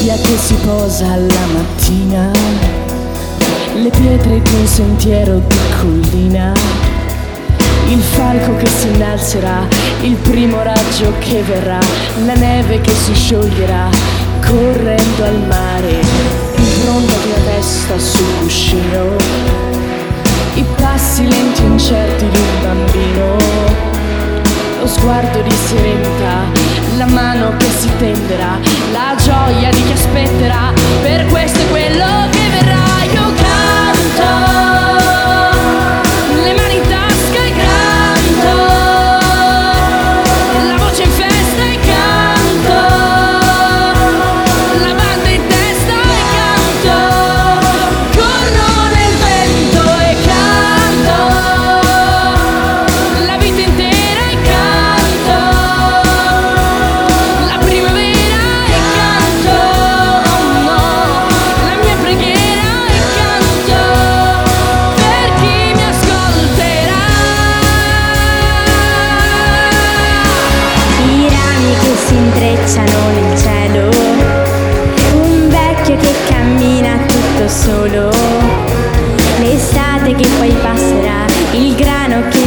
sabbia che si posa alla mattina, le pietre di un sentiero di collina, il falco che si innalzerà, il primo raggio che verrà, la neve che si scioglierà correndo al mare, l'impronta di una testa sul cuscino, i passi lenti e incerti di un bambino, lo sguardo di serenità, la mano che si tenderà, la gioia di chi aspetterà, per questo è quello che verrà. Io canto, le mani in tasca e canto, la voce in festa e canto, la banda in testa e canto, corro nel vento e canto, la vita intera e canto, la primavera e canto, oh no, la mia preghiera e canto, per chi mi ascolterà. I rami che si intrecciano nel cielo, un vecchio che cammina tutto solo, l'estate che poi passerà, il grano che